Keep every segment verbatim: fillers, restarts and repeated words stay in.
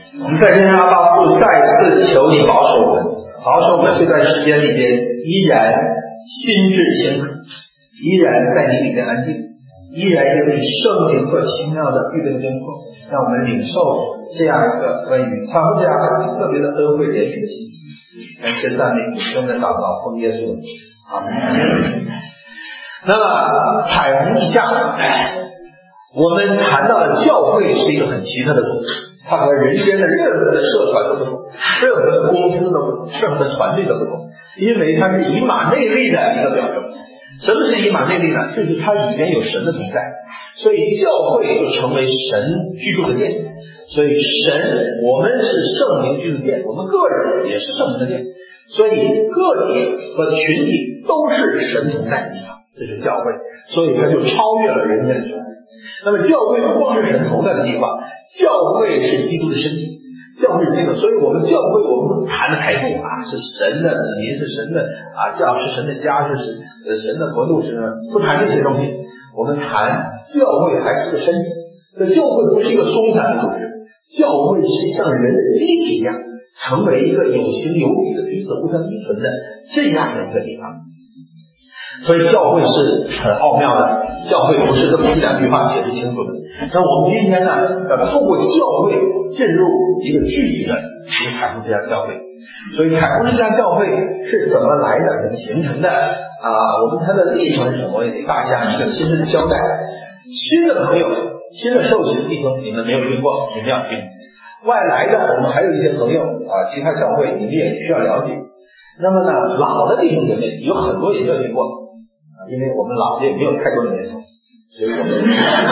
我们在天上阿爸父再次求你保守我们，保守我们这段时间里边依然心智清楚，依然在你里面安静，依然有你圣灵和奇妙的预备的工作，让我们领受这样一个关于参悟这样特别的恩惠怜悯的信息。感谢赞美主，正在祷告奉耶稣的名，阿门。那么彩虹意象，我们谈到的教会是一个很奇特的组织，它和人间的任何的社团都不同，任何的公司都不同，任何的团队都不同，因为它是以马内利的一个表征。什么是以马内利呢？就是它里面有神的同在，所以教会就成为神居住的殿。所以神，我们是圣灵居住的殿，我们个人也是圣灵的殿，所以个体和群体都是神同在的地方，这是教会，所以它就超越了人间的权利。那么教会不光是神同在的地方，教会是基督的身体，教会是这个，所以我们教会我们谈的态度啊，是神的子民，是神的啊教，是神的家，是神呃神的国度，是不谈这些东西，我们谈教会还是个身体。这教会不是一个松散的组织，教会是像人的机体一样，成为一个有形有体的彼此互相依存的这样的一个地方。所以教会是很奥妙的，教会不是这么一两句话解释清楚的。那我们今天呢，要透过教会进入一个具体的一个彩虹之家教会。所以彩虹之家教会是怎么来的，怎么形成的啊？我们它的历程是什么？我也给大家一个亲身的交代。新的朋友，新的受洗弟兄，你们没有听过，你们要听。外来的，我们还有一些朋友啊，其他教会你们也需要了解。那么呢，老的弟兄姐妹有很多也没有听过。因为我们老的也没有太多的年头，所以我们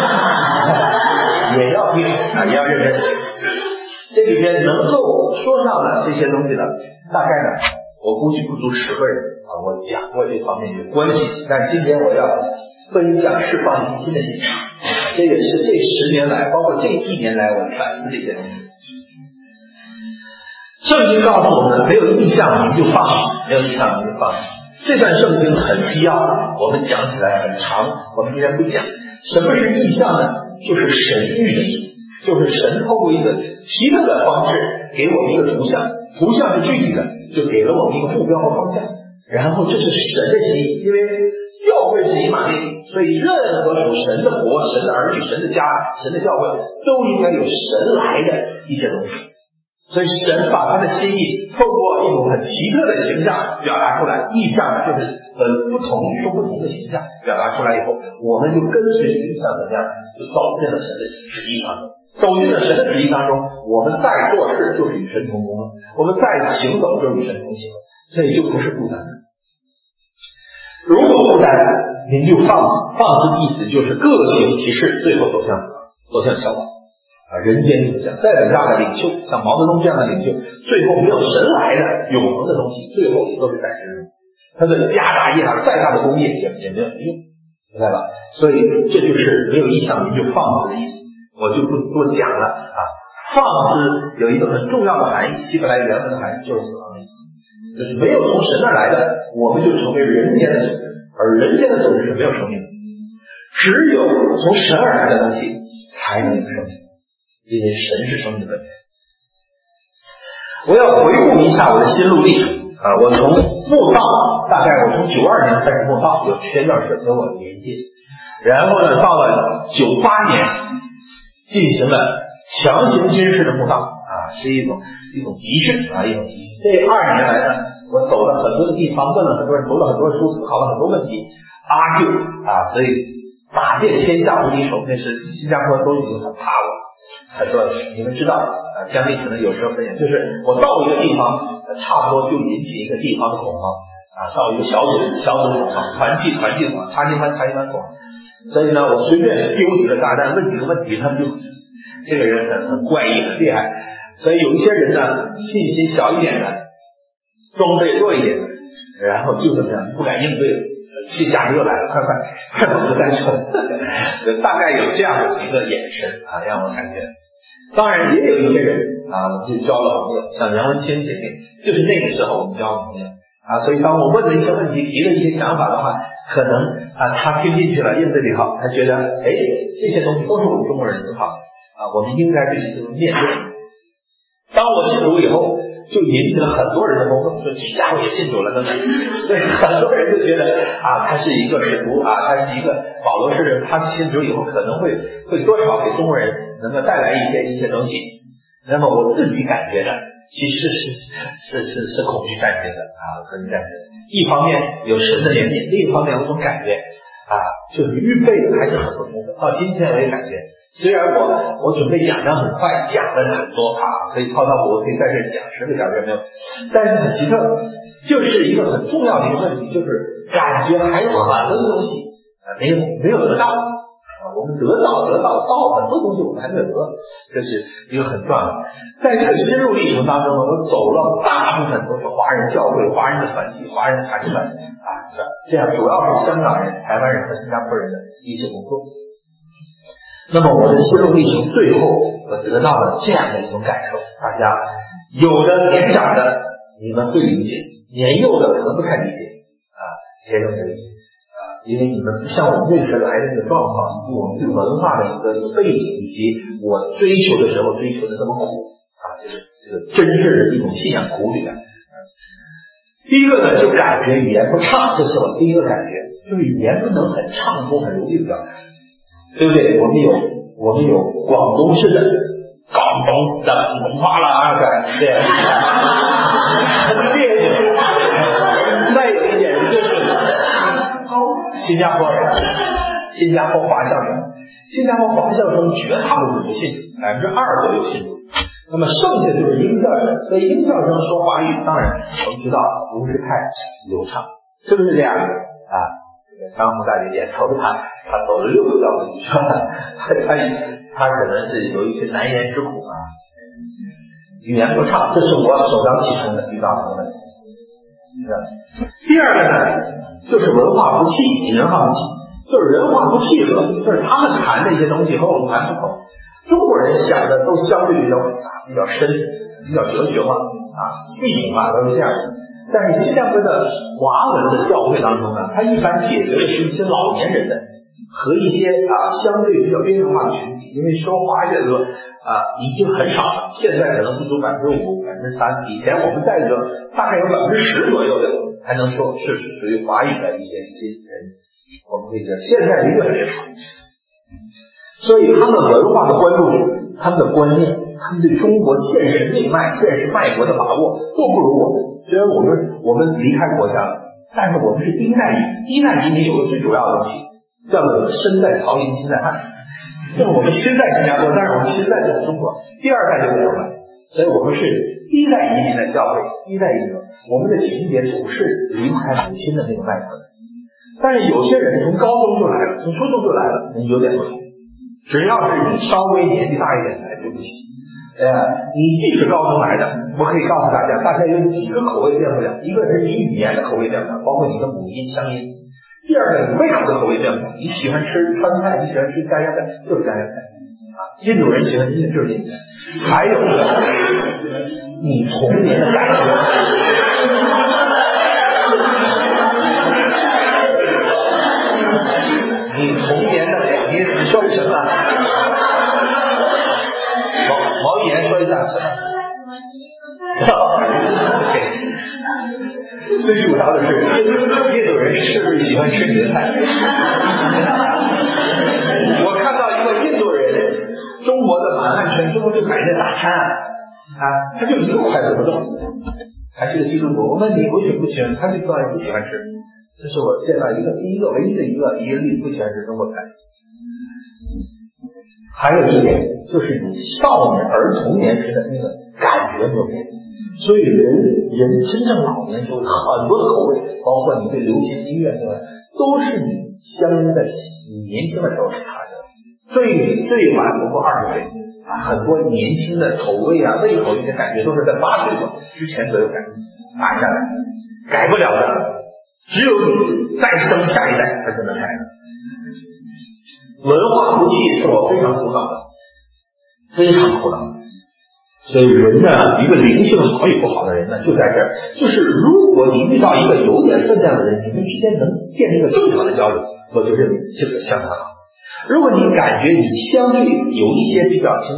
也要听啊，也要认真。这里边能够说上的这些东西呢，大概呢，我估计不足十个人啊。我讲过这方面有关系，但今天我要分享释放一新的信息，这也是这十年来，包括这一年来，我反思这些东西。圣经告诉我们，没有意象你就放弃，没有意象你就放弃。这段圣经很基要，我们讲起来很长，我们今天不讲。什么是意象呢？就是神谕的意思，就是神透过一个奇特的方式给我们一个图像，图像是具体的，就给了我们一个目标和方向。然后这是神的心意，因为教会是以马内利，所以任何属神的国、神的儿女、神的家、神的教会都应该有神来的一些东西。所以神把他的心意透过一种很奇特的形象表达出来，意象就是很不同说不同的形象表达出来以后，我们就跟随这个意象怎么样，就走进了神的旨意当中。走进了神的旨意当中，我们再做事就是与神同工了，我们再行走就是与神同行了，所以就不是孤单的。如果孤单，您就放肆，放肆的意思就是各行其事，最后走向死亡，走向消亡。啊，人间就是这样，再伟大的领袖，像毛泽东这样的领袖，最后没有神来的永恒的东西，最后也都是暂时的。他的家大业大，再大的工业也也没有用，明白吧？所以这就是没有意向，你就放肆的意思，我就不多讲了啊。放肆有一个很重要的含义，希伯来原文的含义就是死亡的意思，就是没有从神那来的，我们就成为人间的组织，而人间的组织是没有生命的，只有从神而来的东西才能有生命。因为神是生命的本源。我要回顾一下我的心路历程啊，我从慕道，大概我从九二年开始慕道，有宣教士跟我连接，然后呢，到了九八年进行了强行军事的慕道啊，是一种一种集训啊，一种集训。这二年来呢，我走了很多的地方，问了很多人，读了很多书，思考了很多问题 ，argue 啊，所以打遍天下无敌手，那是新加坡都已经很怕我。他说你们知道啊，江丽可能有时候分享，就是我到一个地方差不多就引起一个地方的恐慌啊，到一个小组小组恐慌，团契团契恐慌，查经班查经班恐慌。所以呢，我随便丢几个炸弹，问几个问题，他们就这个人很很怪异很厉害。所以有一些人呢，信心小一点的，装备弱一点的，然后就这么样不敢应对了。这下又来了，快快快把我们带出来！大概有这样的一个眼神啊，让我感觉。当然也有一些人啊，我们就交了朋友，像杨文清姐妹，就是那个时候我们交了朋友啊。所以当我问了一些问题，提了一些想法的话，可能啊他听进去了，应对的好，他觉得哎这些东西都是我们中国人思考啊，我们应该对这些面对。 当我信主以后，就引起了很多人的轰动，说这家伙也信主了等等。所以很多人就觉得啊，他是一个使徒啊，他是一个保罗是他信主以后可能会会多少给中国人能够带来一些一些东西。那么我自己感觉呢，其实是是是是恐惧战胜的啊，恐惧战胜的。一方面有神的怜悯，另一方面有一种感觉啊，就是预备的还是很不同的。到今天我也感觉，虽然我我准备讲的很快，讲了很多啊，可以滔滔不绝，可以在这讲十个小时没有，但是很奇特，就是一个很重要的一个问题，就是感觉还有很多东西啊没有没有得到啊，我们得到得到到很多东西我们还没有得，这是一个很重要的。在这个心路历程当中呢，我走了大部分都是华人教会、华人的团体、华人的团体们啊，这样主要是香港人、台湾人和新加坡人的一些工作。那么我的心路历程最后我得到了这样的一种感受，大家有的年长的你们会理解，年幼的可能不太理解啊，也有理解啊，因为你们不像我们认识来的那个状况，以及我们对文化的一个背景，以及我追求的时候追求的那么苦啊，就是这个真正的一种信仰苦旅感。第一个呢，就感觉语言不畅，这是我第一个感觉，就是语言不能很畅通、很流利的表达。对不对？我们有我们有广东式的广东式的普通话啦，对，对，再有一点就是新加坡人，新加坡华校生，新加坡华校生绝大部分不信主，百分之二左右信主，那么剩下就是英校生，所以英校生说华语，当然我们知道不是太流畅，是不是这样的啊？张宏大姐姐头他他走了六个教会，他他他可能是有一些难言之苦啊，语言不畅，这是我首当其冲的遇到的问题。第二个呢，就是文化不契，文化不契，就是人化不契合，就是他们谈的一些东西和我们谈不同。中国人想的都相对比较复杂、比较深、比较哲学化啊、系统化，都是这样的。但是新加坡的华文的教会当中呢，它一般解决的是一些老年人的和一些啊相对比较边缘化的群体，因为说华语的啊已经很少了，现在可能不足百分之五、百分之三，以前我们带着大概有百分之十左右的才能说是属于华语的一些一些人，我们可以讲现在越来越少，所以他们文化的关注点、他们的观念、他们对中国现实命脉、现实脉搏的把握都不如我们。虽然我们我们离开国家了，但是我们是第一代移民。第一代移民有个最主要的东西，叫做身在曹营心在汉。就是我们心在新加坡，但是我们心在中国。第二代就没有了，所以我们是第一代移民的教会，第一代移民，我们的情节总是离不开母亲的那个脉搏。但是有些人从高中就来了，从初中就来了，那有点不同。只要是你稍微年纪大一点来，对不起。呃，你既是高中来的，我可以告诉大家，大概有几个口味变不了。一个是你语言的口味变不了，包括你的母音、乡音；第二个，你胃口的口味变不了，你喜欢吃川菜，你喜欢吃家乡菜，就是家乡菜啊。印度人喜欢吃的就是印度菜。还有一个，你童年的感觉。你童年的感觉，你说是什么？毛语言说一下是吧？最主要的是印度人是不是喜欢吃你的菜？我看到一个印度人，中国的满汉全席就买那大餐啊，他就一个筷子不动，还是个基督徒。我问你为什么不喜欢？他就说不喜欢吃。这是我见到一个第一个唯一的一个一个例不喜欢吃中国菜。还有一点就是你少年儿童年时的那个感觉没有变，所以人人真正老年时候很多的口味，包括你对流行音乐对吧，都是你相应在你年轻的时候是他的，最最晚不过二十岁啊，很多年轻的口味啊、胃口一些感觉都是在八岁之前左右感打下来，改不了的，只有你再生下一代才才能改的。文化不契是我非常苦恼的，非常苦恼的。所以人呢，一个灵性好与不好的人呢，就在这儿。就是如果你遇到一个有点分量的人，你们之间能建立一个正常的交流，我就认为这个相当好。如果你感觉你相对有一些比较亲近，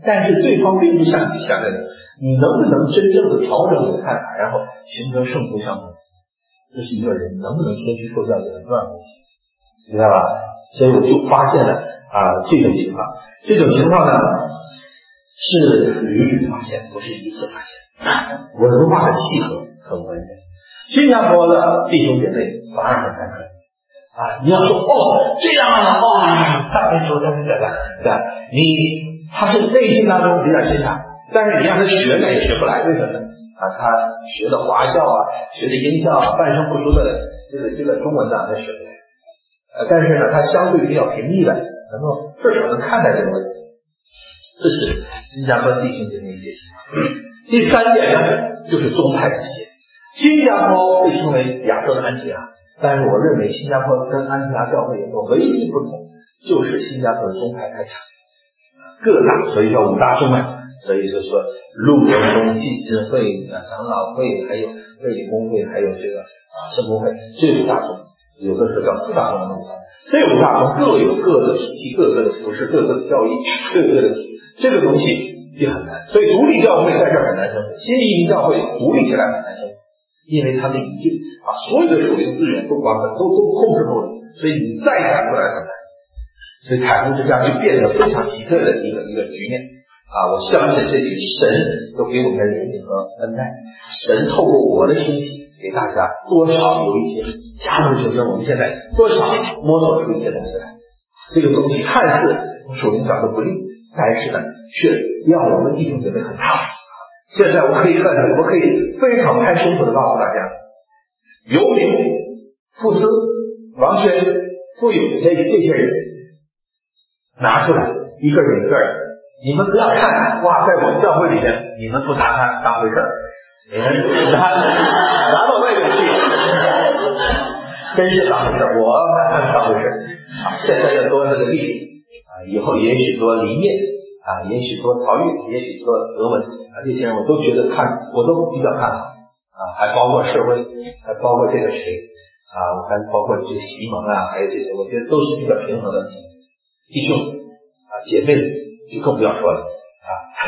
但是对方并不像你想的，你能不能真正的调整你的看法，然后形成圣徒相同，这是一个人能不能先去受教育的很重要的问题，明白吧？所以我就发现了啊、呃、这种情况，这种情况呢是屡屡发现，不是一次发现，文化的契合很关键。新加坡的弟兄姐妹反而很难看啊！你要说哦这样啊，哇，赞美主，赞美主，对，你他是内心当中比较欣赏，但是你让他学呢也学不来，为什么呢？啊，他学的华校啊，学的音校啊，半生不熟的这个这个中文呢，他学不来。呃，但是呢，他相对比较平易的，能够至少能看待这个问题。这是新加坡弟兄姐妹一些情况。第三点呢，就是宗派的协。新加坡被称为亚洲的安提阿，但是我认为新加坡跟安提阿教会有个唯一不同，就是新加坡的宗派太强，各大，所以叫五大宗派。所以就说路德宗、祭司会、长老会，还有卫理公会，还有这个啊圣公会，这五大宗，有的时候叫四大宗。这五大宗各有各的体系，各个的服饰，各个的教义，各个的体，这个东西就很难。所以独立教会在这儿很难生活，新移民教会独立起来很难生活。因为他们已经把所有的属灵资源都管都都控制住了，所以你再赶出来很难。所以彩虹之家就变得非常奇特的一个一个局面啊！我相信这是神都给我们的怜悯和恩待，神透过我的兴起，给大家多少有一些加入学生，我们现在多少摸索出一些东西来。这个东西看似从属灵角度不利，但是呢，却让我们弟兄姐妹很踏实。现在我可以看，我可以非常拍胸脯的告诉大家，尤明、傅斯、王轩、傅勇这这些人拿出来一个人一个人，你们不要看哇，在我们教会里面你们不拿他当回事儿，你们拿拿到外面去，真是当回事儿，我把他们当回事儿啊！现在要多这个力量啊，以后也许多理念。啊，也许说曹郁，也许说德文啊，这些人我都觉得看，我都比较看好啊，还包括社会，还包括这个谁啊，我还包括这个西蒙啊，还有这些，我觉得都是比较平衡的弟兄啊，姐妹就更不要说了啊，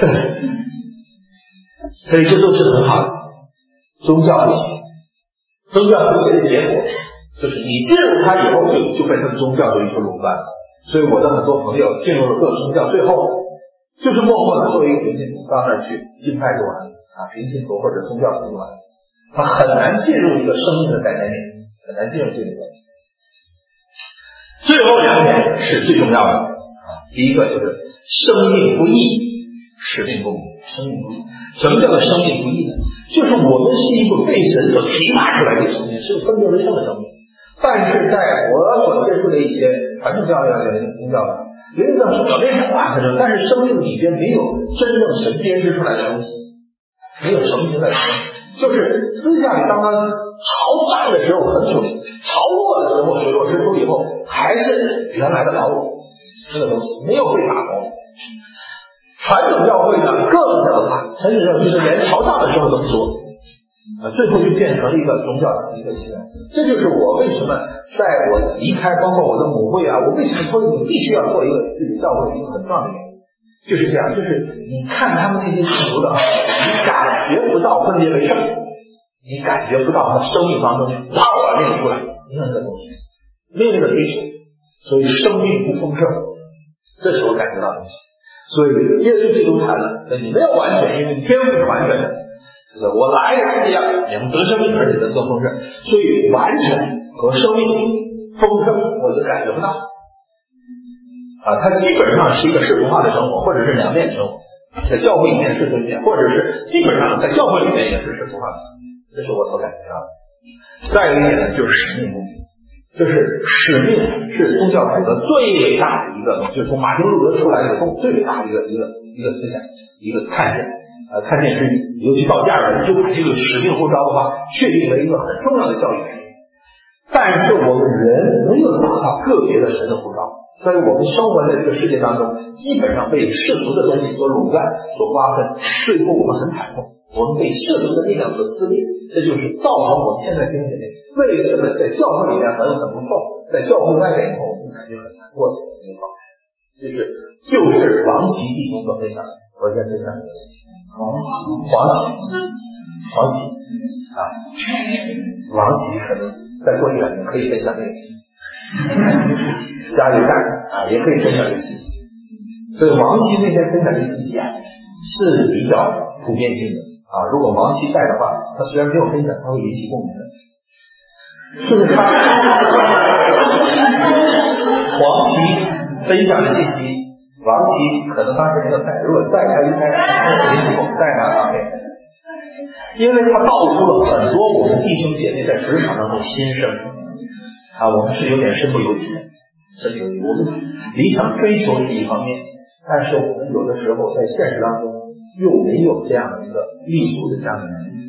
所以这都是很好的。宗教不行，宗教不行的结果就是你进入它以后就就被他的宗教就一个垄断了。所以我的很多朋友进入了各宗教，最后就是默默的作为一个平信徒到那儿去敬拜就完了啊，平信徒或者宗教徒就完了，他很难进入一个生命的概念里，很难进入这个关系。最后两点是最重要的啊，第一个就是生命不易，使命不明。生命不易，什么叫做生命不易呢？就是我们是一个被神所提拔出来的生命，是个分别为圣的生命。但是在我所接触的一些传统教育啊、宗教啊，有一种是表面上话，但是生命里边没有真正神编织出来的东西，没有成型的东西，就是私下里当他朝涨的时候很出名，朝落的时候水落石出以后还是原来的老我，这个东西没有被打磨。传统教会呢更可怕，传统教会就是连朝涨的时候都不说。啊，最后就变成了一个宗教的一个起来，这就是我为什么在我离开，包括我的母会啊，我为什么说你必须要做一个自己教会一个很重要的原因，就是这样，就是你看他们那些信徒的，你感觉不到分别为圣，你感觉不到他生命当中哇哇那个出来，没有那个东西，没有那个追求，所以生命不丰盛，这是我感觉到的东西。所以耶稣基督谈了，你没有完全，因为天赋是完全的。我来是要你们得生命，而且能得丰盛，所以完全和生命丰盛我就感觉不到啊。它基本上是一个世俗化的生活，或者是两面生活，在教会里面是对面，或者是基本上在教会里面也是世俗化的，这是我所感觉到的。再有一点呢，就是使命不明，就是使命是宗教改革最伟大的一个，就是从马丁路德出来以后最伟大的一个一个一个思想，一个看见。呃，看见是，尤其到加尔文就把这个使命呼召的话确定为一个很重要的教育概念。但是我们人没有找到个别的神的呼召，所以我们生活在这个世界当中，基本上被世俗的东西所垄断、所瓜分，最后我们很惨痛，我们被世俗的力量所撕裂，这就是造成我们现在弟兄姐妹为什么在教会里面很很不错，在教会外面以后我们感觉很难过的一个状态，就是就是王琦弟兄所分享的。 我先分享一个信息，王琦，王琦啊，王琦可能再过一两年可以分享这个信息，加油干啊，也可以分享这个信息。所以王琦那天分享这个信息啊，是比较普遍性的啊。如果王琦在的话，他虽然没有分享，他会引起共鸣的。就是他王琦分享的信息，王琦可能当时没有在，如果在他应该引起我们在哪方面，因为他道出了很多我们弟兄姐妹在职场当中心声啊，我们是有点身不由己，身不由己。我们理想追求是一方面，但是我们有的时候在现实当中又没有这样的一个立足的这样的能力，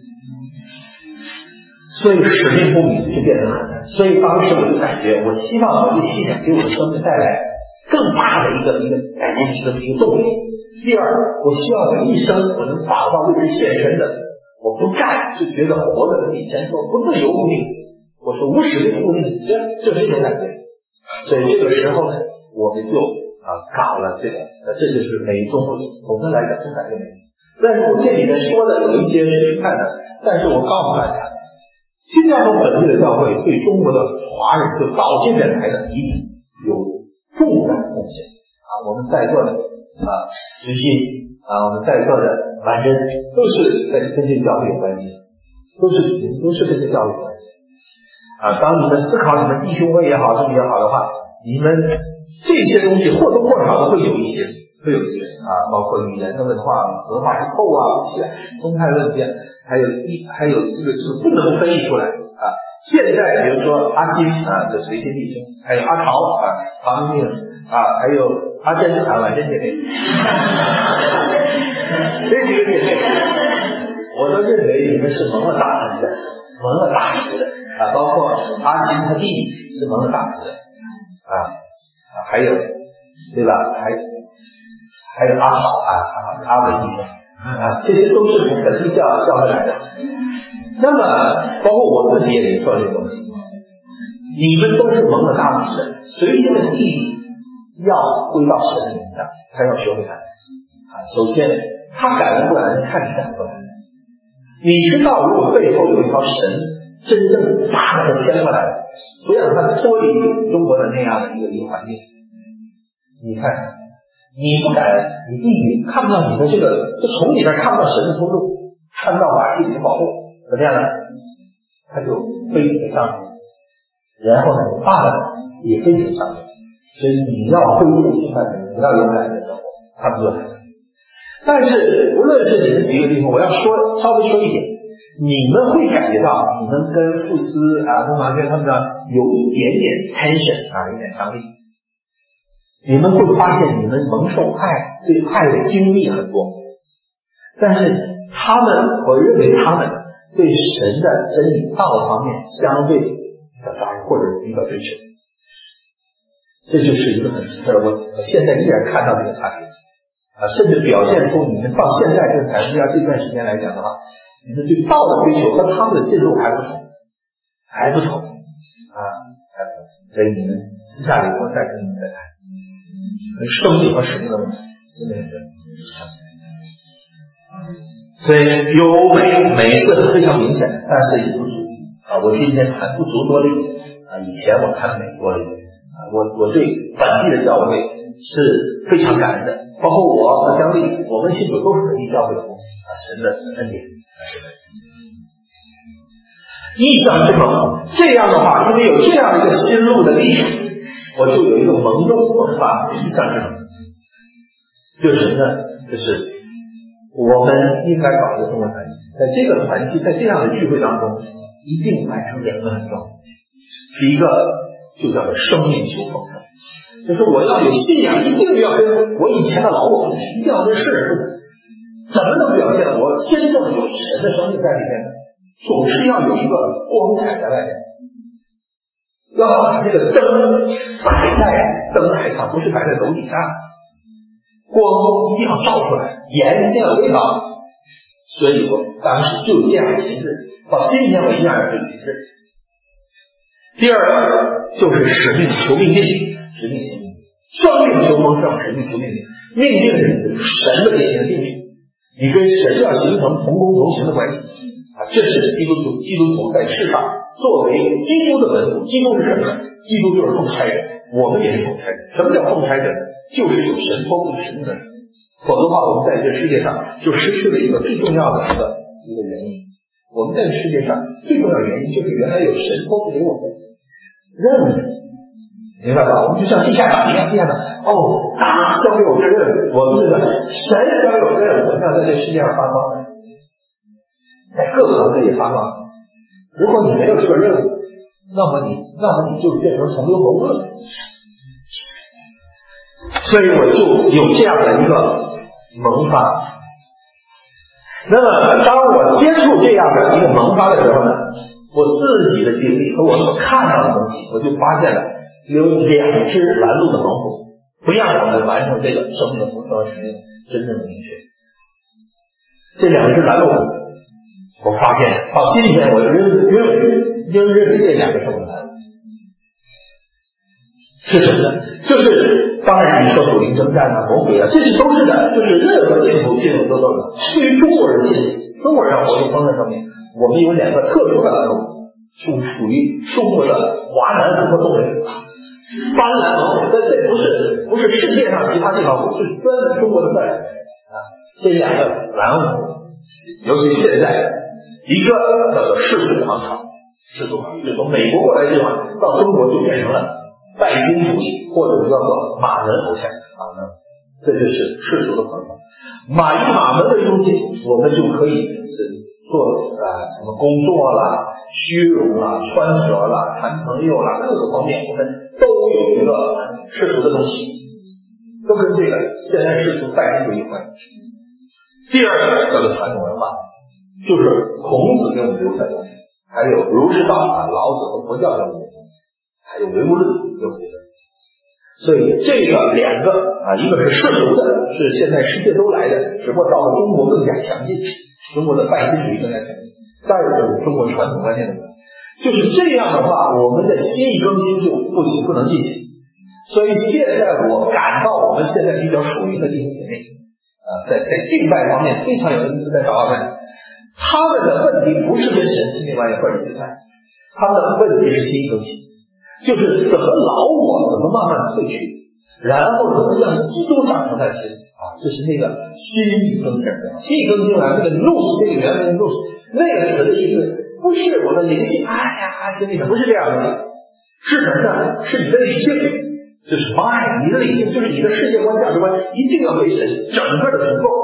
所以使命不明就变得很难。所以当时我就感觉，我希望我的信仰给我的生命带来更大的一个一个改变，一个一个动力。第二，我希望我一生我能找到为之献身的，我不干就觉得活着跟以前说不自由不命死，我说无使命不命死，就是这种感觉。所以这个时候呢，我们就啊搞了这个，那这就是美中不足。总的来讲是感觉美，但是我这里面说的有一些是看的，但是我告诉大家，新加坡本地的教会对中国的华人就到这边来的一定有重大的贡献啊！我们在座的啊直信啊，我们在座的完真都是跟跟这个教会有关系，都是都是跟这个教会有关系啊！当你们思考你们弟兄会也好，什么也好的话，你们这些东西或多或少的会有一些，会有一些啊，包括语言的文化、文化之后啊，这些动态论辩，还有一还有这个这个不能分析出来啊。现在比如说阿新啊的随心弟兄，还有阿桃啊、唐明啊，还有阿珍啊、婉珍姐妹，这几个姐妹，我都认为你们是蒙了大恩的，蒙了大福的啊。包括阿新他弟弟是蒙了大福的啊啊，还有对吧？还还有阿好啊、阿阿伟弟兄啊，这些都是从本地教教会来的。那么包括我自己也得说这个东西，你们都是蒙了大福的，随心的弟弟要归到神的名下，他要学会感恩啊。首先他感恩不感恩看你感恩不感恩，你知道如果背后有一条神真正把他牵过来，不让他脱离中国的那样的一个一个环境，你看你不感恩，你弟弟看不到你的这个，就从里边看不到神的通路，看不到瓦器里的保护，怎么样呢？他就非常上面，然后呢，你爸爸也非常上面，所以你要恢复新版本，你要勇敢的生活，他们就来。但是无论是你们几个地方，我要说稍微说一点，你们会感觉到你们跟傅斯啊、跟王娟他们呢有一点点 tension 啊，有点张力。你们会发现你们蒙受爱，对爱的经历很多，但是他们，我认为他们对神的真理道的方面相对比较扎实，或者比较追求，这就是一个很奇特的问题。我现在依然看到这个差别啊，甚至表现出你们到现在这才是要这段时间来讲的话，你们对道的追求和他们的进入还不同，还不同啊，还不同。所以你们私下里我再跟你们再谈生命和使命的问题，真的是这样。所以有美美是非常明显的，但是也不足啊。我今天谈不足多了一点啊，以前我谈美多了一点啊。我我对本地的教会是非常感恩的，包括我和姜丽，我们信主都是本地教会的啊，神的恩典啊，是的。意象之盟，这样的话，因为有这样一个心路的历史。我就有一个萌动萌发意象之盟，就是什么呢？就是我们应该搞一个中文团契，在这个团契，在这样的聚会当中，一定完成两个很重要的。第一个就叫做生命求丰盛，就是我要有信仰，一定要跟我以前的老我，一定要跟世人的，怎么能表现我真正有神的生命在里面呢？总是要有一个光彩在外面。要把这个灯摆在灯台上，不是摆在楼底下，光一定要照出来，盐一定要味道。所以我当时就这样的形式，到今天我依然有这个形式。第二个就是使命求命令，使命求命令，生命求丰盛，使命求命令。 命定是神的给你的命令，你跟神要形成同工同行的关系啊，这是基督徒基督徒在世上作为基督的门徒。基督是什么呢？基督就是奉差人，我们也是奉差人。什么叫奉差人？就是有神托付使命的人，否则的话我们在这个世界上就失去了一个最重要的一个一个原因。我们在世界上最重要的原因就是原来有神托付给我们任务，明白吧？我们就像地下党一样，地下党哦，党交给我这任务，我们这个神交给我这任务，我们要在这世界上发光，在各个行业发光。如果你没有这个任务，那么你那么你就变成同流合污了。所以我就有这样的一个萌发。那么当我接触这样的一个萌发的时候呢，我自己的经历和我所看到的东西，我就发现了有两只拦路的猛虎，不让我们完成这个生命的丰盛和使命真正的明确。这两只拦路虎，我发现到今天我认认应认为这两个是我的拦路。是什么呢？就是当然你说属灵征战啊、魔鬼啊，这些都是的，就是任何信徒信徒都有的。对于中国人信中国人活动丰盛上面，我们有两个特殊的拦路，属属于中国的华南和东北斑斓猛虎，但这不是不是世界上其他地方，不是专门中国的范围啊。这两个拦虎，尤其现在一个叫做世俗王朝，世俗王朝就从美国过来的地方到中国就变成了拜金主义，或者叫做马门偶像啊，这就是世俗的方法。马一马门的东西，我们就可以做啊、呃、什么工作啦、虚荣啦、穿着啦、谈朋友啦，各个方面我们都有一个世俗的东西，都跟这个现在世俗拜金主义有关。第二个叫做传统文化，就是孔子给我们留下的东西，还有儒释道啊、老子和佛教给我们的东西，还有唯物论给我们的。所以这个两个啊，一个是世俗的，是现在世界都来的，只不过到了中国更加强劲，中国的拜金主义更加强劲。再有就是中国传统观念的问题，就是这样的话，我们的心意更新就不行不能进行。所以现在我感到我们现在比较属灵的弟兄姐妹啊，在在敬拜方面非常有恩赐，在祷告上，他们的问题不是跟神亲密关系或者敬拜，他们的问题是心意更新。就是怎么老我怎么慢慢退去，然后怎么让基督长成在心啊，这是那个心意更新。心意更新完，那个路是那个原文路那个词的意思，不是我的灵性，哎呀，经历的不是这样的，是什么呢？是你的理性，就是 mind， 你的理性就是你的世界观、价值观一定要被神整个的重构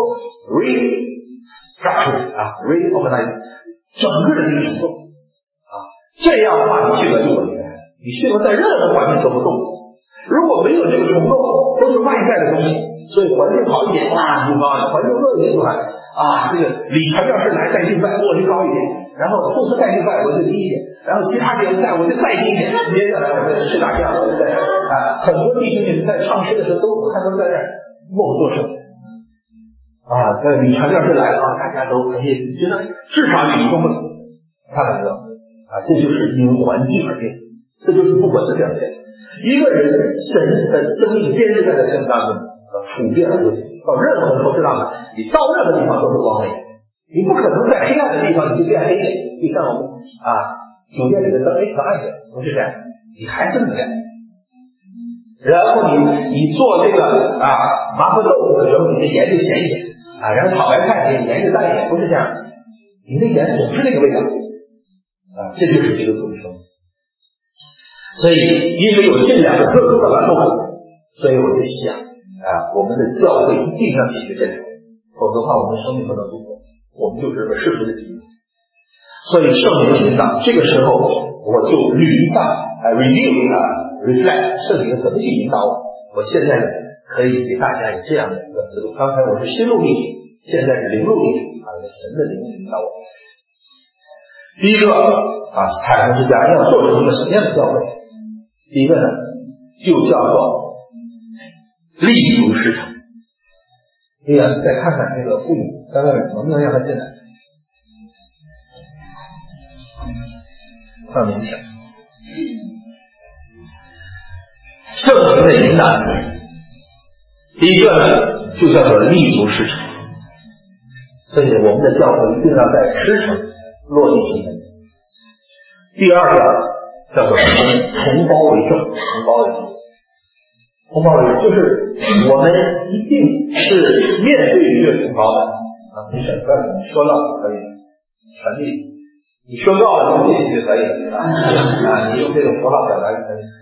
，restructure 啊 ，reorganize， 整个的一个重构啊，这样的话你性格就稳起来。你性格在任何环境都不动，如果没有这个重构，都是外在的东西，所以环境好一点，哇，你就高一点；环境恶劣就还啊，这个李传教士来带敬拜，我就高一点；然后富士带敬拜，我就低一点；然后其他节目在我就再低一点。接下来我们是打架，我就在啊，很多弟兄姐妹在唱诗的时候都看都在这默不作声啊。这李传教士来了，大家都可以觉得至少有一个问题，看到没有啊？这就是因环境而变。这就是不稳的表现。一个人神的生命编织在他身上当中，处变不惊，到任何都知道的，你到任何地方都是光明，你不可能在黑暗的地方你就变黑点，就像我们啊酒店里的灯哎可暗点，不是这样，你还是能亮。然后你你做这个啊麻婆豆腐的时候，你的盐就咸一点啊，然后炒白菜你盐就淡一点，不是这样，你的盐总是那个味道啊，这就是这个主生。所以因为有这两个特殊的拦路虎，所以我就想啊，我们的教会一定要解决这个，否则的话我们生命不能度过，我们就是个世俗的基督徒。所以圣灵的引导，这个时候我就捋一下啊 review 啊 reflect 圣灵怎么去引导我。我现在呢可以给大家有这样的一个思路，刚才我是心路历程，现在是灵路历程啊，神的灵引导我。第一个啊，彩虹之家要做成一个什么样的教会？第一个呢，就叫做立足师承。对呀，再看看这个妇女，三个人能不能让他进来？很明显，圣灵的引导， 第一个呢，就叫做立足师承，所以我们的教会一定要在师承落地生根。第二个叫做同胞为重，同胞为重，同胞为重就是我们一定是面对这个同胞的啊，你选择你说到就可以传递。你说到了就进去就可以了啊！你用这种符号表达就可以。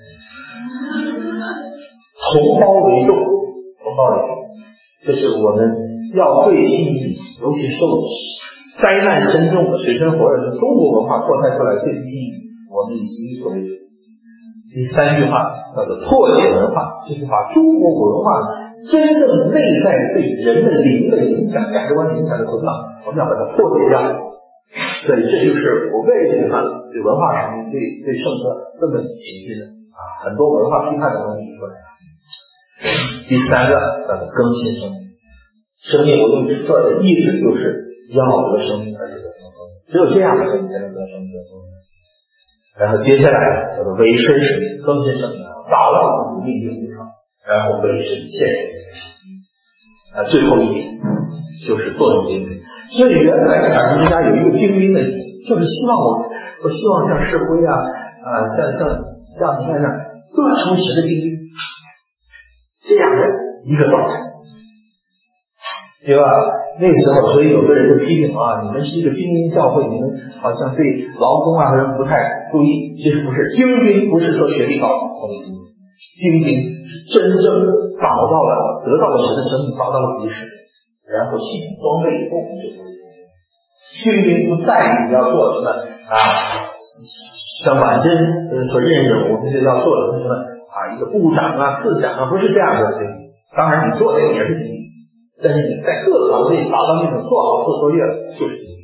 同胞为重，同胞为重，就是我们要对心意，尤其受灾难深重的水深火热的中国文化扩散出来这记忆，我们以心所为主。第三句话叫做破解文化，就是把中国文化真正内在对人的灵的影响、价值观影响的捆绑，我们要把它破解掉。所以这就是我为什么对文化史对对圣歌这么谨慎的啊，很多文化批判的东西出来了。第三个叫做更新生命，生命我用这的意思就是要得生命，而且得生命，只有这样的你才能得生命得生命。然后接下来叫做委身生命，更新生命，找到自己命定路上，然后委身献身。啊，最后一点就是作用精兵。所以原来产生之家有一个精兵的，就是希望我，我希望像世辉啊，啊、呃，像像像你看看，都要成为神的精兵，这样的一个状态，对吧？那时候，所以有的人就批评啊，你们是一个精英教会，你们好像对劳工啊人不太注意。其实不是，精兵不是说学历高成为精兵，精兵是真正找到了、得到了神的生命，找到了自己使命。然后系统装备以后，我们就成为精兵不在于你要做什么啊，像婉珍所认识，我们就要做什么什么啊，一个部长啊、次长啊，不是这样的精兵。当然，你做这个也是精兵，但是你在各个行业找到那种做好做卓越的，就是精兵，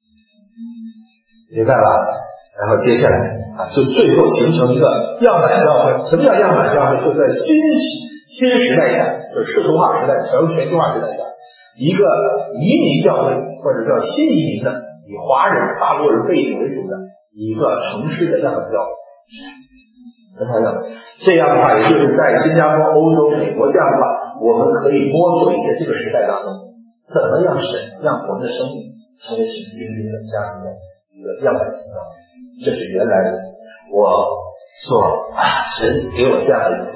明白吧？然后接下来啊，就最后形成一个样板教会。什么叫样板教会？就在新新时代下，就是世俗化时代、全全球化时代下。一个移民教会，或者叫新移民的，以华人、大陆人背景为主的一个城市的样板教会。这样的话，也就是在新加坡、欧洲、美国这样的话，我们可以摸索一些这个时代当中，怎么样神让我们的生命成为神经历的这样的一个样板教会。这是原来的我所啊神给我这样的一个。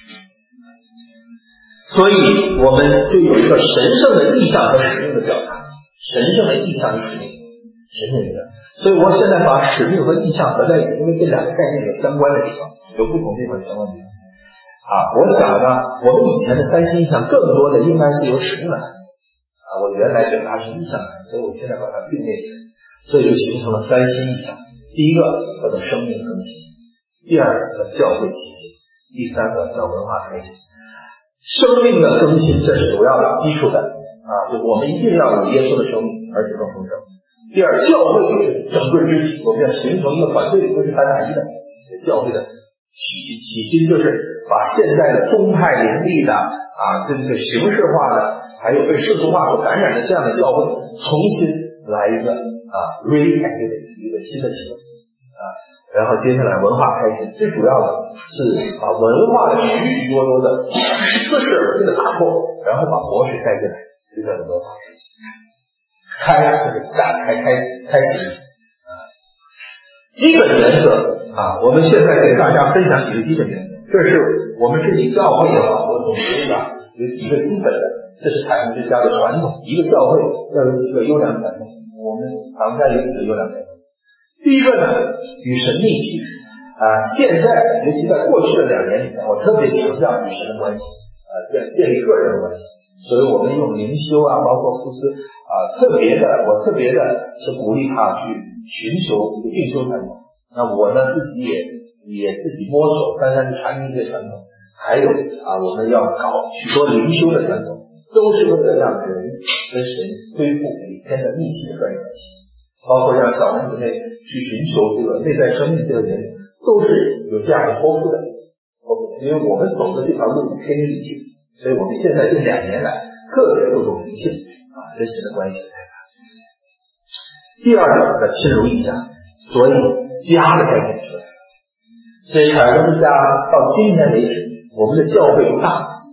所以我们就有一个神圣的意向和使命的调查，神圣的意向与使命，神圣的。所以我现在把使命和意向合在一起，因为这两个概念有相关的地方，有不同地方相关的地方。啊，我想呢，我们以前的三心意向更多的应该是由使命来啊，我原来表达是意向来，所以我现在把它并列起来，所以就形成了三心意向。第一个叫做生命更新，第二个叫教会启示，第三个叫文化开启。生命的更新，这是主要的基础的啊，就我们一定要有耶稣的生命，而且更丰盛。第二，教会就是整个肢体，我们要形成一个团队，不是单打一的。教会的起起心就是把现在的宗派林立的啊，这个形式化的，还有被世俗化所感染的这样的教会，重新来一个啊 re-activate 一个新的启动啊。然后接下来文化开启，最主要的是把文化的许许多多的似是而非的打破，然后把活水带进来，就叫做文化开启。开就是展开开开启啊，基本原则啊，我们现在给大家分享几个基本原则，这是我们这里教会也好，我总结一下，有几个基本的，这是彩虹之家的传统。一个教会要有几个优良传统，我们咱们家有几个优良传统。第一个呢，与神密契啊，现在尤其在过去的两年里面，我特别强调与神的关系啊，建建立个人的关系，所以我们用灵修啊，包括福斯啊，特别的，我特别的是鼓励他去寻求一个进修传统。那我呢自己也也自己摸索三三去查明一些传统，还有啊，我们要搞许多灵修的传统，都是为了让人跟神恢复每天的密切的个人关系。包括让小门姊妹去寻求这个内在生命，这个人都是有这样的托付的。因为我们走的这条路天经地义，所以我们现在这两年来特别注重灵性啊，跟神的关系太大。第二个叫亲如一家，所以家的概念出来了。所以彩虹之家到今天为止，我们的教会不大，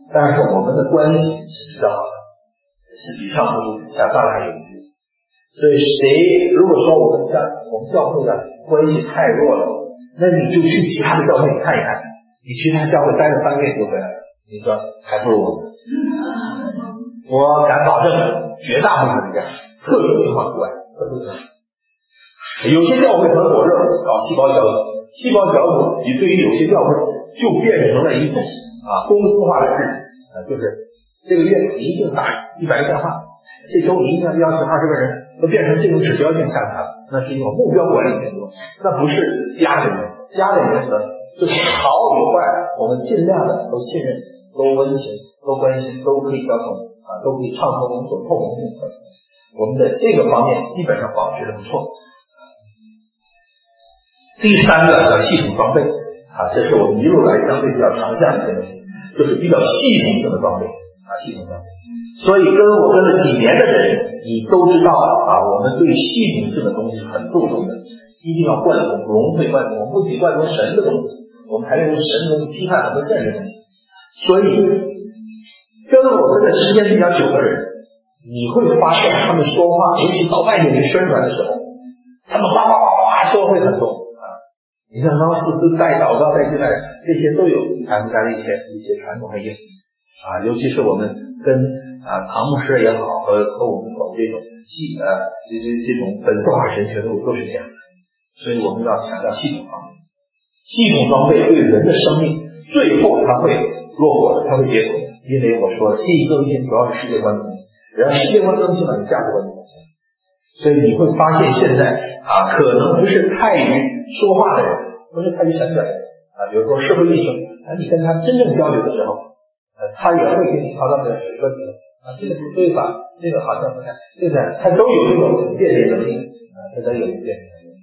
但是我们的关系是比较好的，是比上不足，比下大有余。所以谁如果说我们教我们教会的关系太弱了，那你就去其他的教会看一看，你其他教会待了三个月就回来了，你说还不如我们。我敢保证绝大部分是这样，特殊情况除外，特殊情况。有些教会很火热搞细胞小组，细胞小组你对于有些教会就变成了一种啊公司化的制啊，就是这个月你一定打一百个电话，这周你一定要邀请二十个人，都变成这种指标性下达了，那是一种目标管理行动，那不是家的原则。家的原则就是好与坏，我们尽量的都信任，都温情，都关心，都可以交通啊，都可以畅通工作，透明性。我们的这个方面基本上保持的不错。第三个叫系统装备啊，这是我们一路来相对比较常见的东西，就是比较系统性的装备啊，系统装备。所以跟我跟了几年的人，你都知道啊，我们对系统性的东西是很注重的，一定要贯通，融会贯通。我们不仅贯通神的东西，我们还用神的东西批判很多现实的东西。所以跟我跟的时间比较久的人，你会发现他们说话，尤其到外面去宣传的时候，他们哗哗哗哗说会很多。你像当四四带祷告带进来，这些都有咱们家的一些一些传统的影子啊，尤其是我们跟啊唐牧师也好，和和我们走这种系呃这这这种本色化神学都都是这样的，所以我们要强调系统方面，系统装备对人的生命最后它会落果的，它会结果的，因为我说记忆更新主要是世界观的东西，然后世界观更新了，你价值观的东西。所以你会发现现在啊，可能不是太于说话的人，不是太于神的人啊，比如说社会运动啊，你跟他真正交流的时候，呃，他也会跟你滔滔不绝说几个啊，这个不对吧？这个好像不太对不对？他都有这种辨别能力啊，他都有辨别能力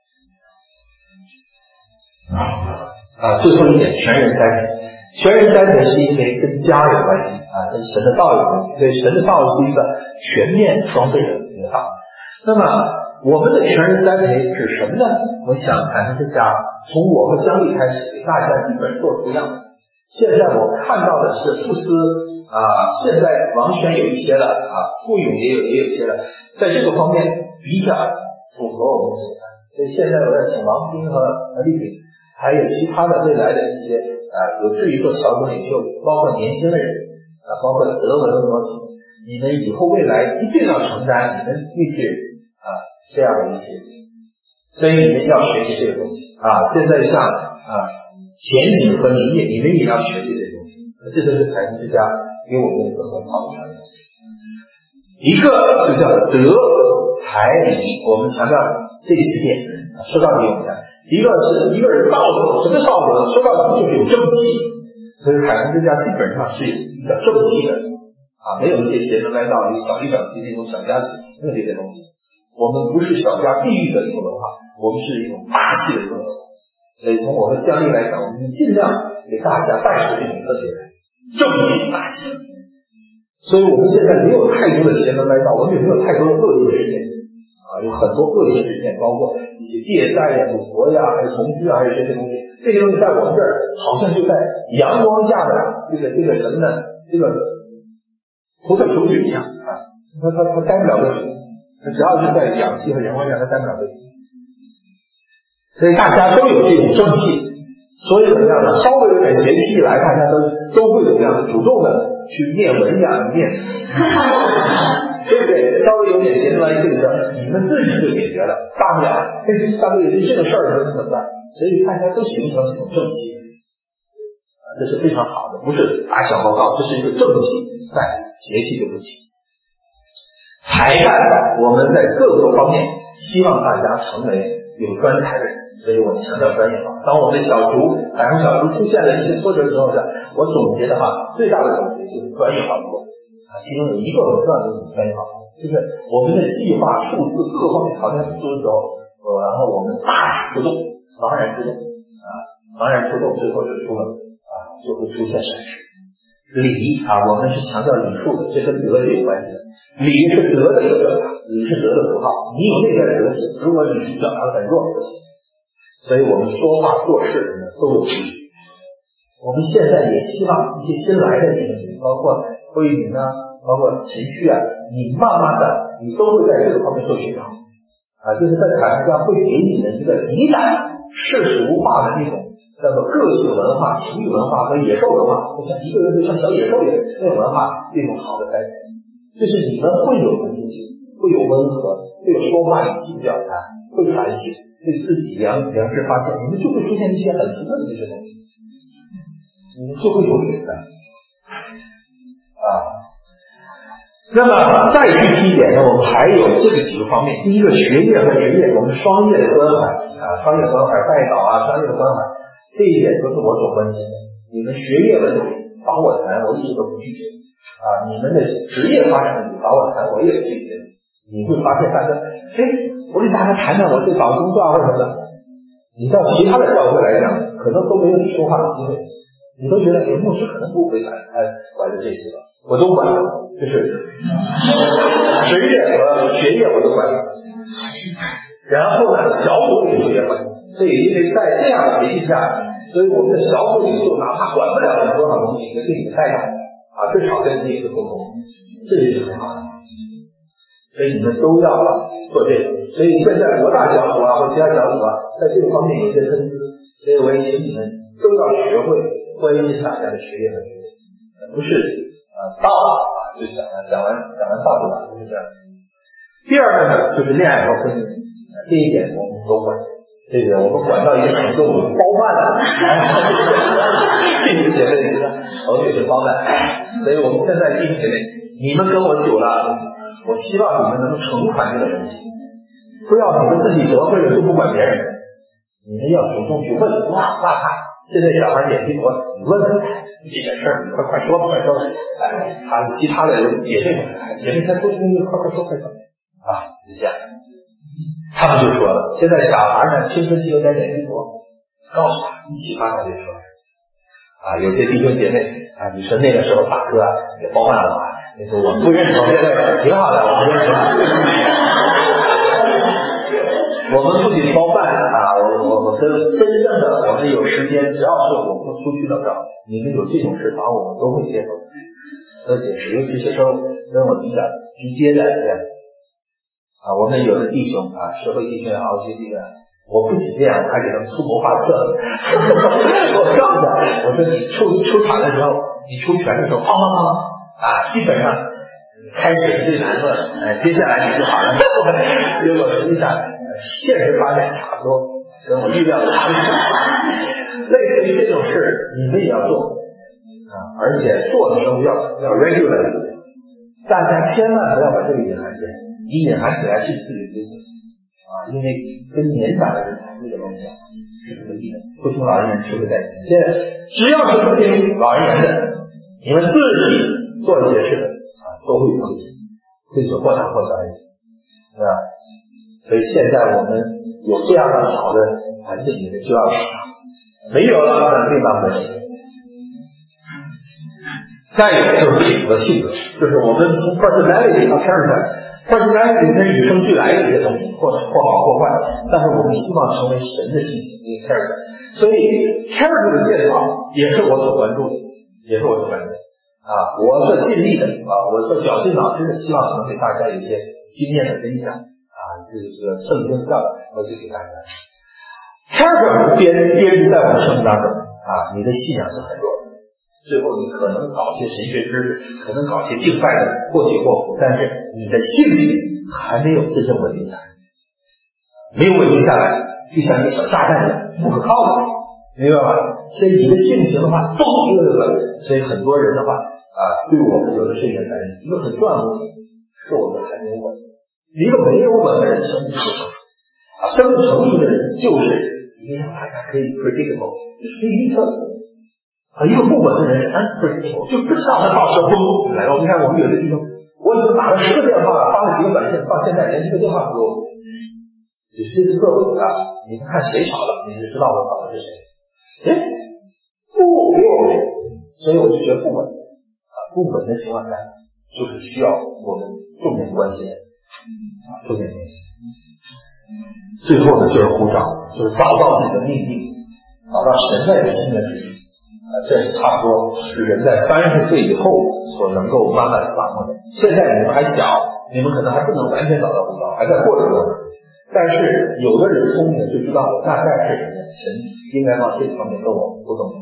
啊。最后一点，全人栽培，全人栽培是因为跟家有关系啊，跟神的道有关系，所以神的道是一个全面装备的一个道。那么我们的全人栽培指什么呢？我想彩虹之家从我和姜丽开始给大家基本做出样子。现在我看到的是傅斯啊，现在王轩有一些了啊，顾勇也有也有一些了，在这个方面比较符合我们所看。所以现在我要请王斌和丽萍，还有其他的未来的一些啊有志于做小组领袖，包括年轻的人啊，包括德文模型，你们以后未来一定要承担你们必须啊，这样的一些，所以你们要学习这个东西啊。现在像啊前景和林业，你们也要学习这些东西，这都是彩虹之家给我们一个很好的传统。一个就叫德才礼，我们强调这几点，说到底我们看，一个是一个人道德，什么道德？说到底就是有正气，所以彩虹之家基本上是比较正气的啊，没有一些邪门歪道、有小里小气那种小家子，没有这些东西。我们不是小家碧玉的一种文化，我们是一种大气的一种文化。所以从我和姜丽来讲，我们尽量给大家带出这种特别来，正气大气。所以我们现在没有太多的邪门歪道，我们也没有太多的恶性事件啊，有很多恶性事件，包括一些借债呀、赌博呀，还有同居啊，还有这些东西。这些东西在我们这儿好像就在阳光下的这个这个什么呢？这个菩萨球菌一样啊，他他他待不了多久。只要是在氧气和阳光下，它代表的，所以大家都有这种正气，所以怎么样呢？稍微有点邪气来，大家都都会怎么样？主动的去灭蚊呀，灭，对不对？稍微有点邪来这个事儿，你们自己就解决了，大不了，嘿，大哥有这个事儿，你怎么办？所以大家都形成这种正气，这是非常好的，不是打小报告，这是一个正气在，邪气就不起。才干，我们在各个方面希望大家成为有专才的人，所以我强调专业化。当我们小厨彩虹小厨出现了一些挫折的时候呢，我总结的话，最大的总结就是专业化工作啊，其中有一个很重要的就是专业化，就是我们的计划、数字各方面条件不足的时候，呃，然后我们大举出动，茫然出动啊，茫然出动，最后就出了啊，就会出现闪失。礼啊，我们是强调礼数的，这跟德是有关系的。礼是德的一个表达，礼是德的符号。你有内在的德性，如果你表达的很弱不行。所以我们说话做事呢都有规矩， 我们现在也希望一些新来的弟兄姐妹，包括慧敏啊，包括陈旭啊，你慢慢的你都会在这个方面做寻找啊，就是在彩虹家会给你的一个一旦世俗化的那种叫做个性文化、情欲文化和野兽文化，我想一个人就像小野兽一样那种文化，那种好的栽培，就是你们会有同情心，会有温和，会有说话语气的表达，会反省，对自己良良知发现，你们就会出现一些很奇特的这些东西，你们就会有水分啊。那么再具体一点呢，我们还有这个几个方面，第一个学业和职业，我们双业的关怀啊，商业关怀、带导啊，商业的关怀，这一点都是我所关心的。你们学业问题找我谈，我一直都不拒绝啊。你们的职业发展问题找我谈，我也不拒绝。你会发现大家，哎，我跟大家谈谈我这找工作啊或者什么的，你到其他的教会来讲，可能都没有你说话的机会，你都觉得哎，牧师可能不会谈谈管的这些吧，我都管，就是职业和学业我都管。然后呢，小组领袖也管，所以因为在这样的培训下，所以我们的小组领袖哪怕管不了很多少东西，也对你的带导啊，至少跟你也是沟通，这就是很好的。所以你们都要做这个。所以现在国大小组啊或其他小组啊，在这个方面有些参差，所以我也请你们都要学会关心大家的学业和学业，不是啊道啊就讲完讲完讲完道就完了，不是这样。第二个呢，就是恋爱和婚姻，这一点我们都管，这个我们管到一个程度，我们包办了。弟兄姐妹知道，我们也是包办，所以我们现在弟兄姐妹，你们跟我久了，我希望你们能承传这个问题，不要你们自己得会了就不管别人，你们要主动去问。哇，爸爸，现在小孩眼睛多，你问问他这件事儿，你快快说快说。哎，他其他的姐妹们，姐妹才多听，快快说快说。啊，是这样，他们就说了，现在小孩呢青春期有点眼力多，告诉他一起发他就说啊，有些弟兄姐妹啊，你说那个时候大哥也包办了啊，你说我不认同，现在挺好的，我不认同。我们不仅包办啊，我我我跟真正的我们有时间，只要是我们出去的时候，你们有这种事找我们都会接受，都解释，尤其是说跟我比较直接的这样。啊，我们有的弟兄啊，社会弟兄啊，学弟啊，我不仅这样，我还给他们出谋划策。我告诉他，我说你出出场的时候，你出拳的时候，砰砰砰啊，基本上开始是最难的，呃，接下来你就好了。结果实际上现实发展差不多，跟我预料的差不多。类似于这种事，你们也要做啊，而且做的时候要要 regular， 大家千万不要把这个隐含起来。你隐含起来是自己的事情啊，因为跟年长的人谈这个东西是不利的，不听老人言吃不在地。现在只要是不听老人言的，你们自己做一些事啊，都会亏损，亏损或大或小一点，是吧？所以现在我们有这样的好的环境，你们就要没有了，那另当别论。再有就是品格性格，就是我们从 personality 到 character。personality 是与生俱来的一些东西，或或好或坏，但是我们希望成为神的性情，一个 character。所以 character 的建造也是我所关注的，也是我所关注的啊！我所尽力的啊，我所绞尽脑汁的，希望能给大家一些经验的分享啊，这个这个圣经教导，我就给大家。character 编编织在我们生命当中啊，你的信仰是很弱的。最后你可能搞些神学知识，可能搞些敬拜的过去过苦，但是你的性情还没有真正稳定下来，没有稳定下来，就像一个小炸弹一样，不可靠的，明白吗？所以你的性情的话，嘣一个个，所以很多人的话啊，对我们有的是一个反应，一个很重要的问题，是我们还没有稳，一个没有稳的人生命不成熟啊，生命成熟的人就是一定让大家可以 predictable， 就是可以预测的。啊，一个不稳的人是 unpredictable， 就不知道他到时候嘣来了。我们看我们有的地方，我已经打了十个电话，发了几个短信，到现在连一个电话不给我。就是这次特会啊，你们看谁吵了，你就知道我找的是谁。哎，不给我回，所以我就觉得不稳啊，不稳的情况下，就是需要我们重点关心啊，重点关心。最后呢，就是呼召，就是找到自己的命定，找到神在你生命的旨意。 这是差不多是人在三十岁以后所能够慢慢掌握的。现在你们还小，你们可能还不能完全找到悟道，还在过程中。但是有的人聪明就知道我大概是什么，神应该往这方面跟我互动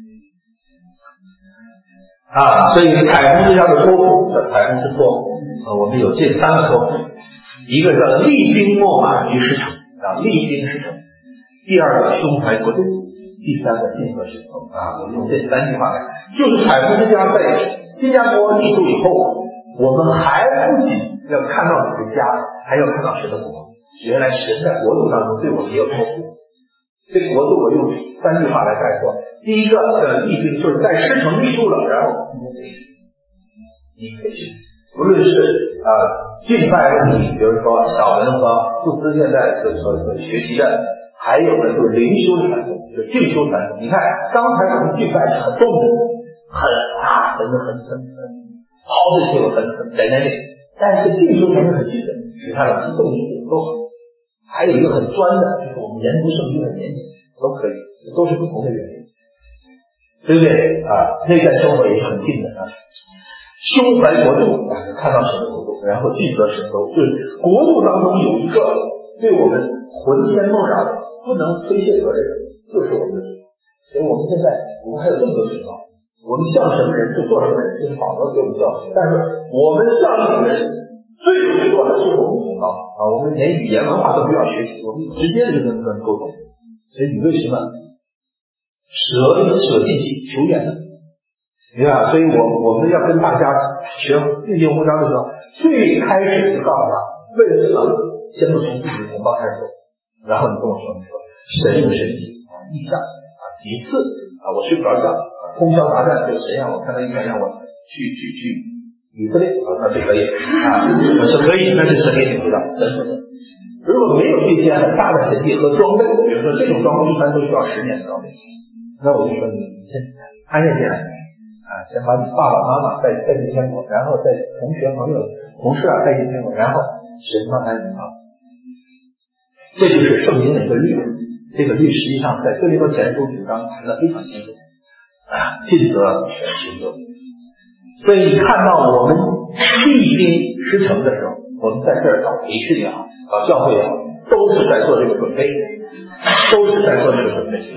啊。所以彩虹之家的托付叫彩虹之托，呃，我们有这三个托付，一个叫厉兵秣马于事成啊，厉兵事成；第二个胸怀国度；第三个尽责神宗啊。我用这三句话来，就是彩虹之家在新加坡立足以后，我们还不仅要看到自己的家，还要看到神的国。原来神在国度当中对我们也有托付。这个国度我用三句话来概括：第一个的立兵，就是在事成立住了，然后你培训，无论是啊、呃、敬拜问题，比如说小文和布斯现在所所所学习的，还有的就是灵修传统，就是静修传统。你看刚才我们敬拜是很动的，很啊很很很很跑着就很很在那里，但是静修传统很基本，使它的动力结构。还有一个很专的，就是我们研读圣经的严谨，都可以，都是不同的原因，对不对啊？内在生活也是很近的啊。胸怀国度，看到神的国度，然后尽责神州，就是国度当中有一个对我们魂牵梦绕的，不能推卸责任的，就是我们。所以我们现在我们还有这么多情况，我们像什么人就做什么人，这是保罗给我们教训。但是我们像什么人，最容易做的就是我们同道啊，我们连语言文化都不要学习，我们直接就跟人沟通。所以你为什么舍舍近己求远呢？明白吧？所以我我们要跟大家学律令徽章的时候，最开始就告诉他为什么先不从自己的同胞开始做，然后你跟我说，你说神有神迹啊，异象啊，几次啊，我睡不着觉，通宵达旦，这个神让我看到异象，让我去去去。以色列啊，那就可以啊，是可以，那是神给你知道，神是的。如果没有这些很大的神迹和装备，比如说这种装备一般都需要十年的装备，那我就说你先安下进来啊，先把你爸爸妈妈带带进天国，然后再同学朋友同事啊带进天国，然后神慢慢引导。这就是圣经的一个律，这个律实际上在哥林多前书九章谈得非常清楚啊，尽责全行责。所以你看到我们立兵师承的时候，我们在这儿搞培训也好，搞教会也好，都是在做这个准备，都是在做这个准备。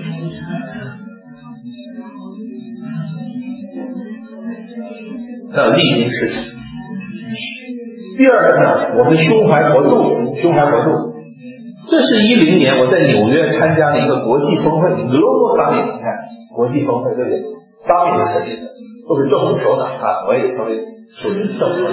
叫立兵师承。第二个呢，我们胸怀国度，胸怀国度。这是一零年我在纽约参加了一个国际峰会 Global Summit， 你看国际峰会对不对 ？Summit 是谁的？都是政府首长啊，我也成为属于政府。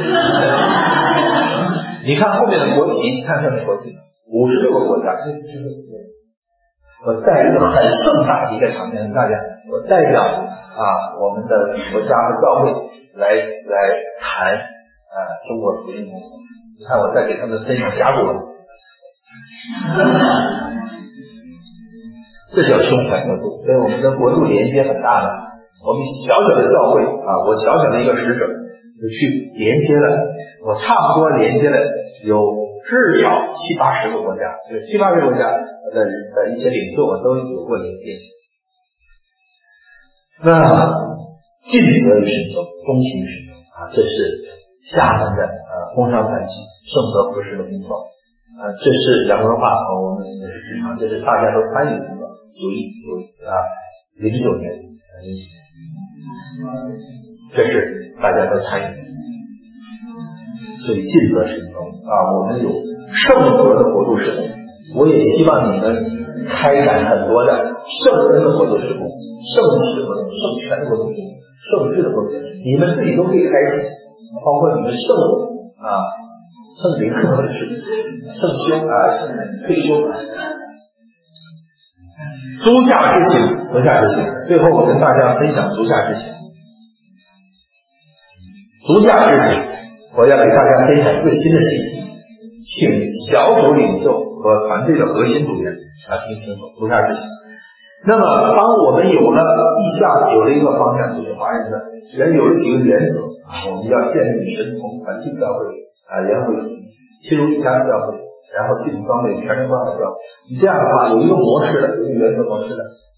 你看后面的国旗，你看上面国旗，五十六个国家，这次是我在一个很盛大的一个场面跟大家，我代表啊我们的国家和教会来来谈啊中国福音工作。你看我在给他们身上加入了，这叫胸怀国度，所以我们跟国度连接很大的。我们小小的教会啊，我小小的一个使者就去连接了，我差不多连接了有至少七八十个国家，就七八十个国家的的一些领袖我都有过连接。那尽责于神州，忠心于神州啊，这是厦门的呃工商团体圣德服饰的工作啊，这是阳文化啊，我们也是职场，这是大家都参与的工作，九一九啊零九年啊零九年。这是大家都参与的，所以尽责神州啊，我们有圣德的国度事工，我也希望你们开展很多的圣恩的国度事工，圣使的圣权的国度事工，圣智的国度，你们自己都可以开启，包括你们圣啊圣灵或者是圣修啊退休。足下之行，足下之行。最后我跟大家分享足下之行。足下之行，我要给大家分享一个新的信息，请小组领袖和团队的核心组员啊听清楚足下之行。那么，当我们有了意向，有了一个方向，就是华人的，人有了几个原则啊，我们要建立神同团契教会啊，联会亲如一家教会。然后系统装备全人关怀教，你这样的话有一个模式的，有一个原则模式的，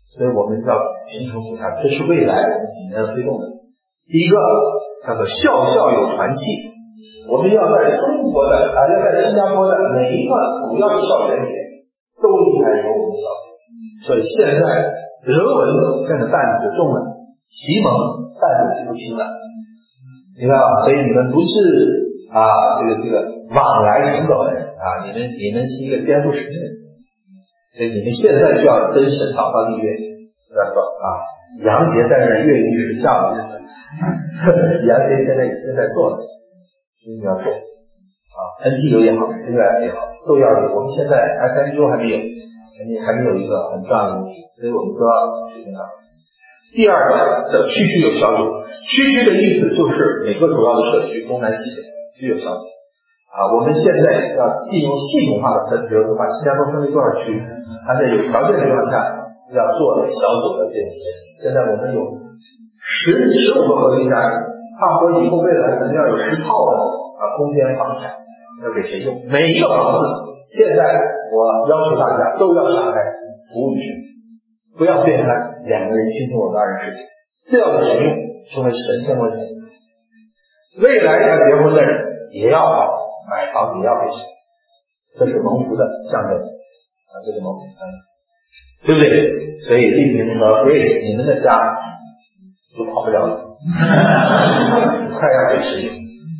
所以我们要形成补偿，这是未来我们几年要推动的。第一个叫做校校有传气，我们要在中国的啊，要在新加坡的每一个主要的校园里都应该有我们的校园。所以现在德文现在担子就重了，启蒙担子就不轻了，明白吧？所以你们不是啊这个这个往来行走的人啊，你们你们是一个肩负使命的人，所以你们现在就要跟神祷告立约，不要说啊杨杰在这跃跃欲试，下午日子杨杰现在已经在做了，所以你要做啊 N T U 也好 N U S 也好都要有。我们现在 S M U 还没有还没还没有一个很重要的问题，所以我们都要去领导。第二个叫区区有效率，区区的意思就是每个主要的社区东南西北具有效率啊。我们现在要进入系统化的分，比如说把新加坡分为多少区，它在有条件的情况下要做小组的这种协调。现在我们有十十五个核心家庭，差不多以后未来可能要有十套的啊空间房产要给谁用，每一个房子现在我要求大家都要敞开服务于神，不要变成两个人倾听我的二人世界，这样的神用成为神圣的人。未来要结婚的人也要买房子，也要给神，这是蒙福的象征啊，这是蒙福的象征，对不对？所以丽萍和 Grace 你们的家就跑不了了，快要给神用。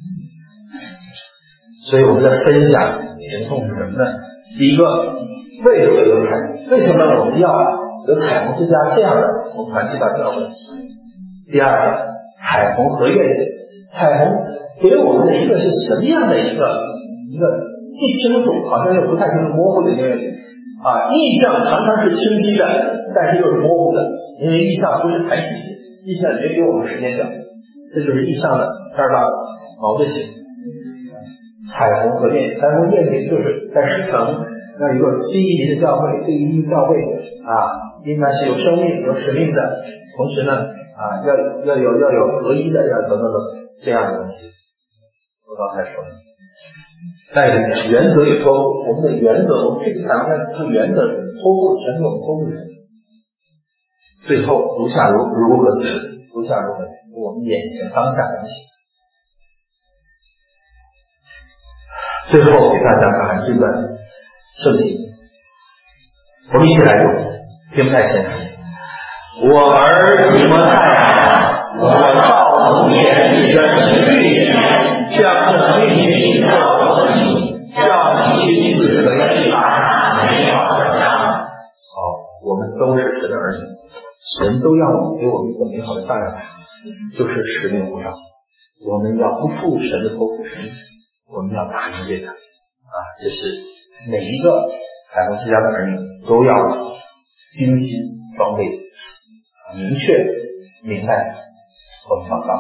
所以我们的分享行动是什么呢？第一个，为何有彩虹？为什么我们要有彩虹之家这样的从团契到教会？第二个，彩虹和愿景。彩虹给我们的一个是什么样的一个一个既清楚好像又不太清楚模糊的一个愿景啊？意象常常是清晰的，但是又是模糊的，因为意象不是谈细节，意象没给我们时间表，这就是意象的 paradox 矛盾性。彩虹和愿景，彩虹愿景就是在十层要有一个新移民的教会，这个移民教会啊，应该是有生命、有使命的，同时呢啊，要要有要有合一的，要等等等这样的东西。我刚才说的，再一个原则与托付，我们的原则，我们这个彩虹的原则托付全是我们托付人。最后如下如如何行？如下如何行？我们眼前当下怎么行？最后给大家看这段圣经，我们一起来读，听不太清楚。我儿你们爱我，我照从前你的律言，将这律例教导你，叫你彼此合一，美好的家。好，我们都是神的儿女，神都要给我们一个美好的照样，就是使命呼召。我们要不负神的托付，神我们要打赢这场啊！这是每一个彩虹之家的儿女都要精心装备，明确明白我们祷告。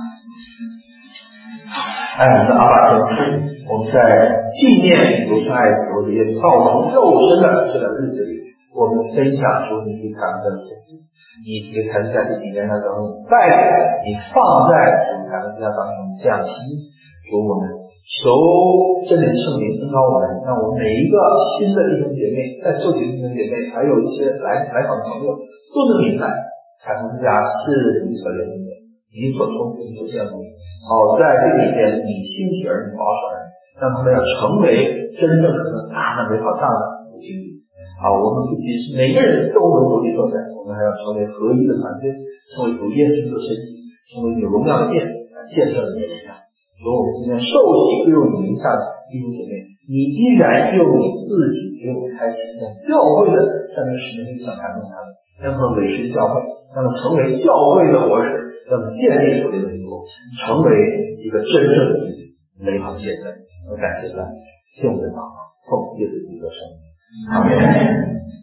爱我们的阿爸天父，我们在纪念独生爱子我的耶稣道成肉身的这个日子里，我们分享出你对彩虹的祝福，你对彩虹在这几年当中带领你放在我们彩虹之家当中这样的心意，主我们求真理圣灵恩膏我们，让我们每一个新的弟兄姐妹，在受洗的弟兄姐妹，还有一些来来访的朋友，都能明白彩虹之家是你所怜悯的，你所托付，你所羡慕的。好，在这里边，你兴起儿女，保守儿女，让他们要成为真正可能大的美好大的经历。好，我们不仅是每个人都能独立作战，我们还要成为合一的团队，成为主耶稣的身体，成为有荣耀的殿，见证你的荣耀。所以我们今天受洗归入你名下的弟兄姐妹，你依然用你自己给我们开启像教会的上面使命想感动他们，让他们委身教会，让他们成为教会的活士，让他们建立属灵的灵工，成为一个真正的基督美好的见证。我感谢赞美，听我们的祷告，奉耶稣基督的圣名，阿门。